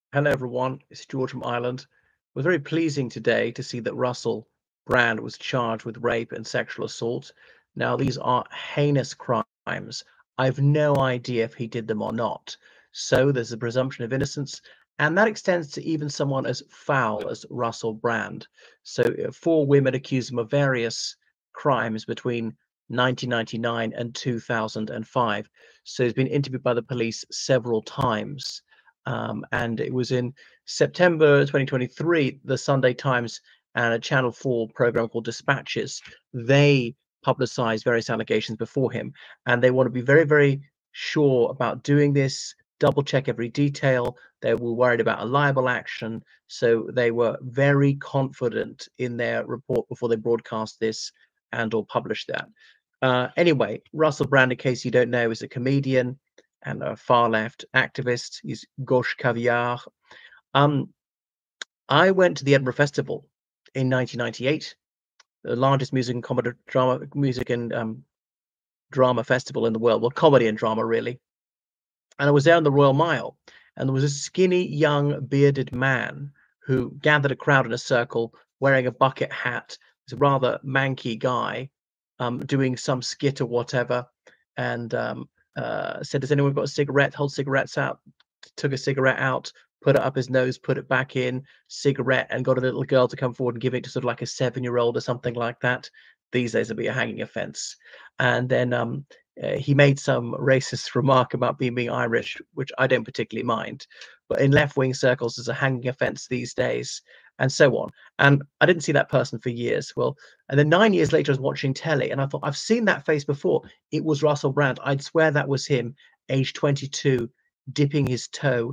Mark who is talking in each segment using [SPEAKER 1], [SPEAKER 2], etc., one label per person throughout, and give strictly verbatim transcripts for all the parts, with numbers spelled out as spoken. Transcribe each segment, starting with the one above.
[SPEAKER 1] Hello, everyone. It's George from Ireland. It was very pleasing today to see that Russell Brand was charged with rape and sexual assault. Now, these are heinous crimes. I've no idea if he did them or not. So there's a presumption of innocence, and that extends to even someone as foul as Russell Brand. So uh, four women accused him of various crimes between nineteen ninety-nine and two thousand five. So he's been interviewed by the police several times. Um, and it was in September twenty twenty-three, the Sunday Times and a Channel four program called Dispatches, they publicized various allegations before him. And they want to be very, very sure about doing this, double check every detail. They were worried about a liable action. So they were very confident in their report before they broadcast this and or published that. Uh, anyway, Russell Brand, in case you don't know, is a comedian and a far left activist. He's Gauche Caviar. Um, I went to the Edinburgh Festival in nineteen ninety-eight, the largest music and comedy drama, music and um, drama festival in the world. Well, comedy and drama, really. And I was there on the Royal Mile, and there was a skinny, young, bearded man who gathered a crowd in a circle wearing a bucket hat. He's a rather manky guy um, doing some skit or whatever, and um, uh, said, "Has anyone got a cigarette? Hold cigarettes out." Took a cigarette out, put it up his nose, put it back in, cigarette, and got a little girl to come forward and give it to sort of like a seven-year-old or something like that. These days, it'd be a hanging offence. And then um, uh, he made some racist remark about being being Irish, which I don't particularly mind. But in left-wing circles, there's a hanging offence these days, and so on. And I didn't see that person for years. Well, and then nine years later, I was watching telly, and I thought, I've seen that face before. It was Russell Brand. I'd swear that was him, age twenty-two, dipping his toe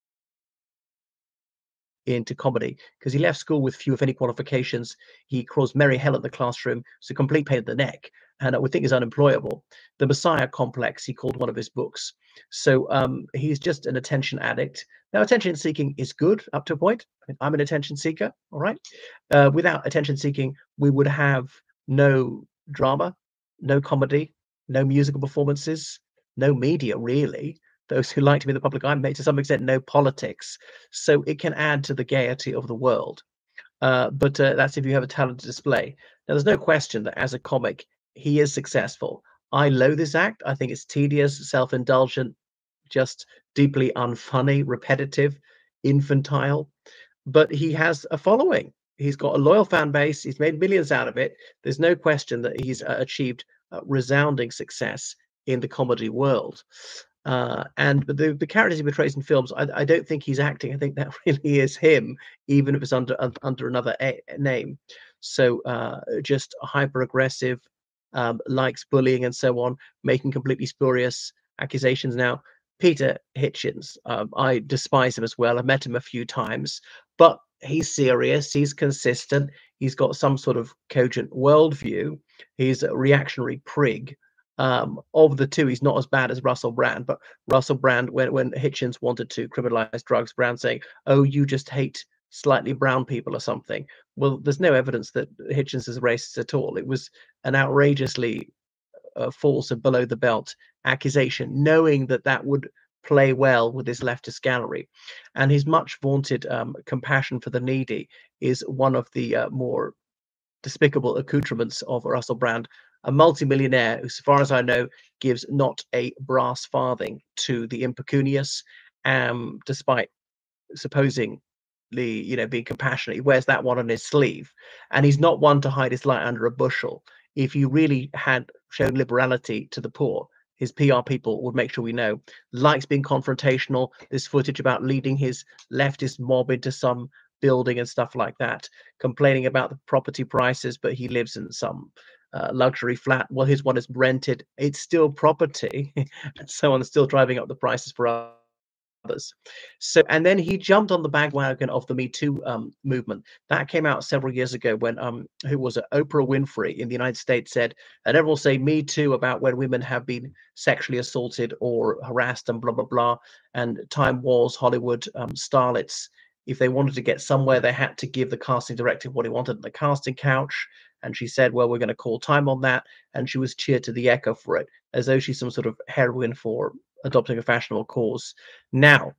[SPEAKER 1] into comedy because he left school with few, if any, qualifications. He caused merry hell at the classroom. It's a complete pain in the neck, and I would think is unemployable. The Messiah Complex, he called one of his books. So um, he's just an attention addict. Now, attention seeking is good up to a point. I'm an attention seeker, all right? Uh, without attention seeking, we would have no drama, no comedy, no musical performances, no media, really. Those who like to be in the public eye, may to some extent no politics. So it can add to the gaiety of the world. Uh, but uh, that's if you have a talent to display. Now, there's no question that as a comic, he is successful. I loathe this act. I think it's tedious, self-indulgent, just deeply unfunny, repetitive, infantile. But he has a following. He's got a loyal fan base. He's made millions out of it. There's no question that he's uh, achieved uh, resounding success in the comedy world. Uh, and but the, the characters he portrays in films, I, I don't think he's acting. I think that really is him, even if it's under under another a, name. So uh, just hyper aggressive, um, likes bullying and so on, making completely spurious accusations. Now, Peter Hitchens, um, I despise him as well. I've met him a few times, but he's serious. He's consistent. He's got some sort of cogent worldview. He's a reactionary prig. Um, of the two, he's not as bad as Russell Brand, but Russell Brand, when, when Hitchens wanted to criminalize drugs, Brand saying, "Oh, you just hate slightly brown people or something." Well, there's no evidence that Hitchens is racist at all. It was an outrageously uh, false and below the belt accusation, knowing that that would play well with his leftist gallery. And his much vaunted um, compassion for the needy is one of the uh, more despicable accoutrements of Russell Brand, a multimillionaire who, so far as I know, gives not a brass farthing to the impecunious, um, despite supposingly, you know, being compassionate. He wears that one on his sleeve, and he's not one to hide his light under a bushel. If you really had shown liberality to the poor, his P R people would make sure we know. Likes being confrontational. This footage about leading his leftist mob into some building and stuff like that, complaining about the property prices, but he lives in some uh, luxury flat. Well, his one is rented. It's still property, and so on, still driving up the prices for others. So, and then he jumped on the bandwagon of the Me Too um, movement. That came out several years ago when um, who was it? Oprah Winfrey in the United States said, and everyone will say Me Too about when women have been sexually assaulted or harassed and blah blah blah. And Time was Hollywood um, starlets, if they wanted to get somewhere, they had to give the casting director what he wanted on the casting couch. And she said, "Well, we're going to call time on that." And she was cheered to the echo for it, as though she's some sort of heroine for adopting a fashionable cause. Now,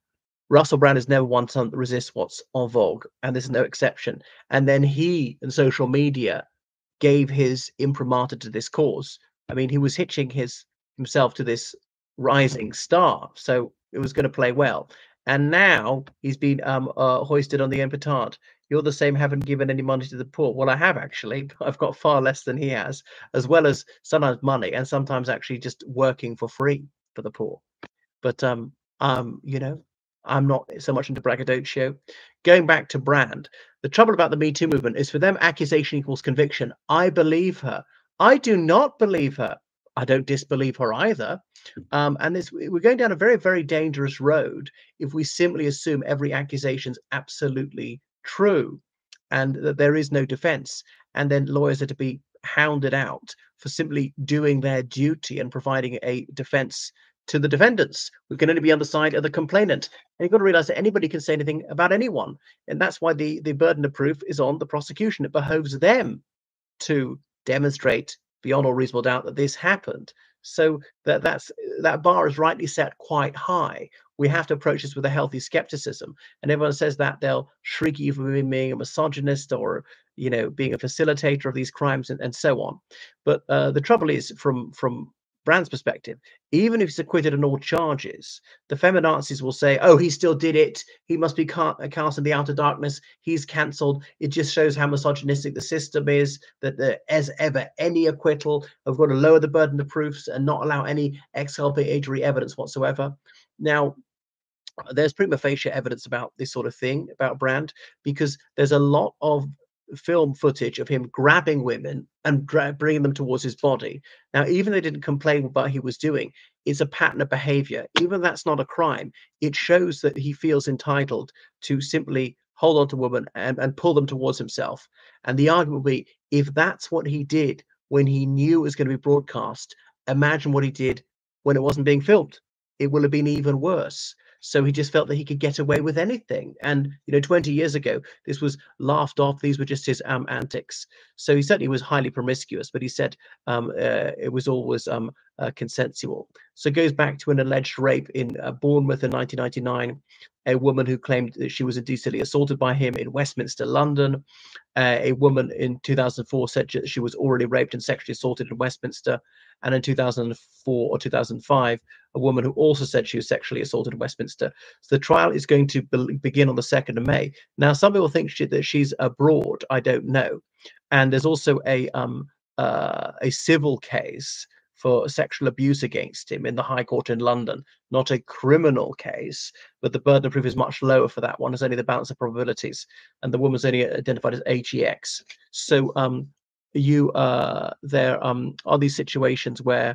[SPEAKER 1] Russell Brand is never one to resist what's en vogue, and there's no exception. And then he and social media gave his imprimatur to this cause. I mean, he was hitching his himself to this rising star, so it was going to play well. And now he's been um, uh, hoisted on the end petard. You're the same, haven't given any money to the poor. Well, I have actually. I've got far less than he has, as well as sometimes money and sometimes actually just working for free for the poor. But um, um, you know, I'm not so much into braggadocio. Going back to Brand, the trouble about the Me Too movement is for them, accusation equals conviction. I believe her. I do not believe her. I don't disbelieve her either. Um, and this, we're going down a very, very dangerous road if we simply assume every accusation is absolutely true and that there is no defense. And then lawyers are to be hounded out for simply doing their duty and providing a defense to the defendants. We can only be on the side of the complainant. And you've got to realize that anybody can say anything about anyone. And that's why the, the burden of proof is on the prosecution. It behoves them to demonstrate beyond all reasonable doubt that this happened. So that that's that bar is rightly set quite high. We have to approach this with a healthy skepticism. And everyone says that, they'll shriek you for being a misogynist or, you know, being a facilitator of these crimes and, and so on. But uh, the trouble is, from from Brand's perspective, even if he's acquitted on all charges, the feminazis will say, oh, he still did it. He must be ca cast in the outer darkness. He's cancelled. It just shows how misogynistic the system is, that there is ever any acquittal. I've got to lower the burden of proofs and not allow any exculpatory evidence whatsoever. Now, there's prima facie evidence about this sort of thing, about Brand, because there's a lot of film footage of him grabbing women and bringing them towards his body. Now, even they didn't complain about what he was doing, it's a pattern of behavior. Even that's not a crime. It shows that he feels entitled to simply hold on to women and, and pull them towards himself. And the argument will be, if that's what he did when he knew it was going to be broadcast, imagine what he did when it wasn't being filmed. It will have been even worse. So he just felt that he could get away with anything. And, you know, twenty years ago, this was laughed off. These were just his um, antics. So he certainly was highly promiscuous, but he said um, uh, it was always um, uh, consensual. So it goes back to an alleged rape in uh, Bournemouth in nineteen ninety-nine, a woman who claimed that she was indecently assaulted by him in Westminster, London. Uh, a woman in two thousand four said that she was already raped and sexually assaulted in Westminster. And in two thousand four or two thousand five, a woman who also said she was sexually assaulted in Westminster. So the trial is going to be begin on the second of May. Now, some people think she, that she's abroad. I don't know. And there's also a um, uh, a civil case for sexual abuse against him in the High Court in London, not a criminal case, but the burden of proof is much lower for that one. It's only the balance of probabilities, and the woman's only identified as H E X. So um, you uh, there um, are these situations where,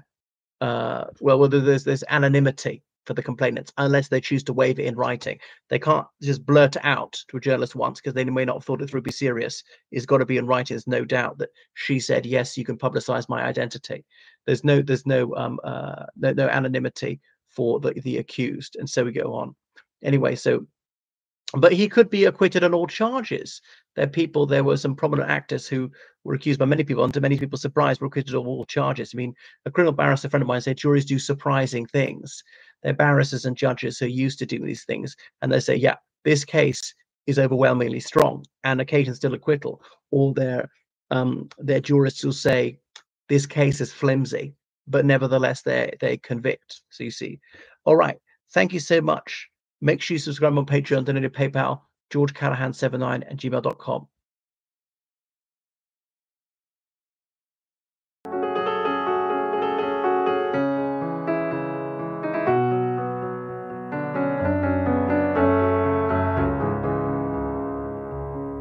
[SPEAKER 1] uh, well, well, there's there's anonymity for the complainants unless they choose to waive it in writing. They can't just blurt it out to a journalist once because they may not have thought it through, be serious. It's got to be in writing. There's no doubt that she said, yes, you can publicize my identity. There's no there's no um uh no, no anonymity for the, the accused. And so we go on. Anyway, so but he could be acquitted on all charges. There are people, there were some prominent actors who were accused by many people, and to many people's surprise, were acquitted of all charges. I mean, a criminal barrister friend of mine said juries do surprising things. They're barristers and judges who are used to doing these things, and they say, yeah, this case is overwhelmingly strong, and occasions still acquittal. Or their um, their jurists will say, this case is flimsy, but nevertheless they they convict. So you see. All right. Thank you so much. Make sure you subscribe on Patreon, donate to PayPal, george callahan seven nine at gmail dot com.